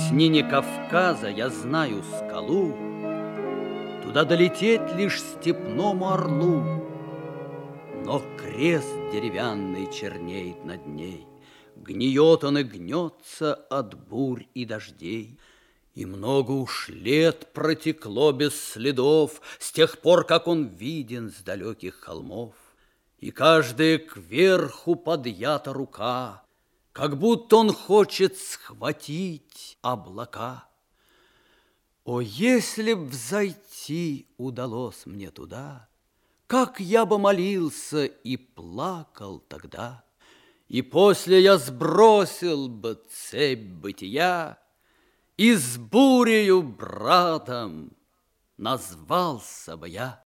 теснине Кавказа я знаю скалу, туда долететь лишь степному орлу. Но крест деревянный чернеет над ней, гниет он и гнется от бурь и дождей. И много уж лет протекло без следов с тех пор, как он виден с далеких холмов. И каждая кверху подъята рука, как будто он хочет схватить облака. О, если б взойти удалось мне туда, как я бы молился и плакал тогда, и после я сбросил бы цепь бытия и с бурею братом назвался бы я.